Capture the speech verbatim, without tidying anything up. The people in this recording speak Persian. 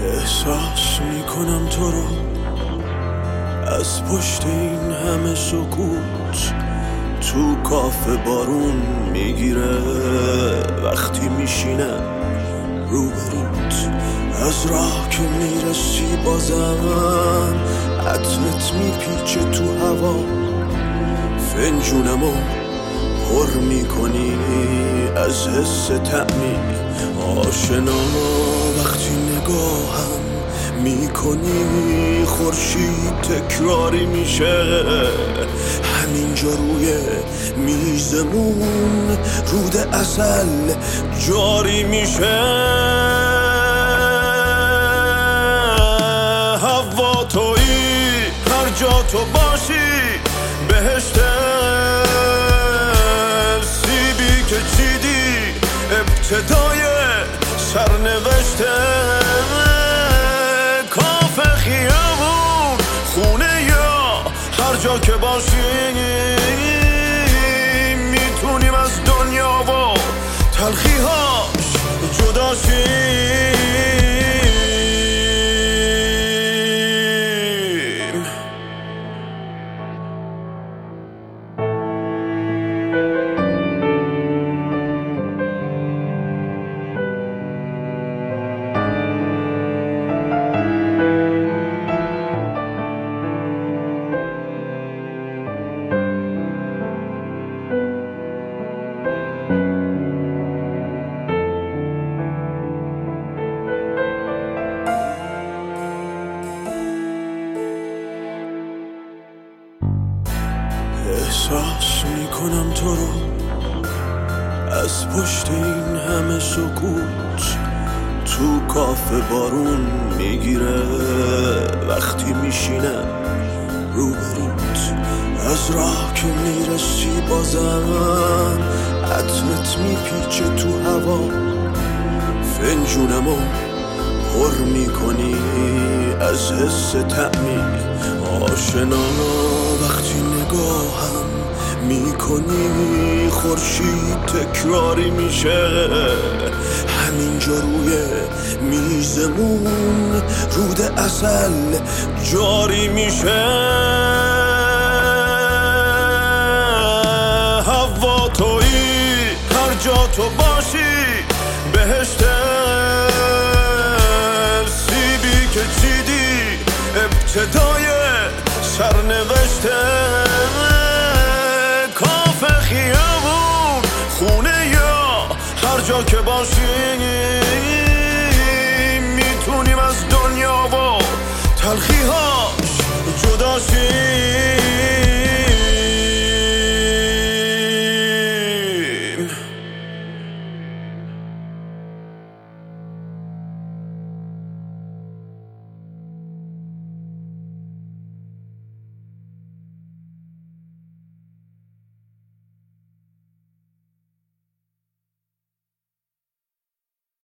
احساس میکنم تو رو از پشت این همه سکوت. تو کافه بارون میگیره وقتی میشینم روبروت. از راه که میرسی بازم عطرت میپیچه تو هوا. فنجونمو پر میکنی از حس طعمی آشنا. وقتی نگاهم میکنی خورشید تکراری میشه همینجا روی میزمون. رود عسل جاری میشه. هوا تویی هر جا تو باشی بهشت. سیبی که چیدی ابتدای سرنوشته. کافه خیابون خونه یا هر جا که باشی میتونیم از دنیا و تلخی‌هاش جدا شیم. احساس میکنم تو رو از پشت این همه سکوت. تو کافه بارون میگیره وقتی میشینم روبروت. از راه که میرسی بازم عطرت میپیچه تو هوا. فنجونمو پر میکنی از حس طعمی آشنا. وقتی نگاهم میکنی خورشید تکراری میشه همینجا روی میزمون. رود عسل جاری میشه. هوا تویی هر جا تو باشی بهشت. سیبی که چیدی ابتدای سرنوشته. کافه خیابون خونه یا هر جا که باشی میتونیم از دنیا و تلخی‌هاش جدا شیم.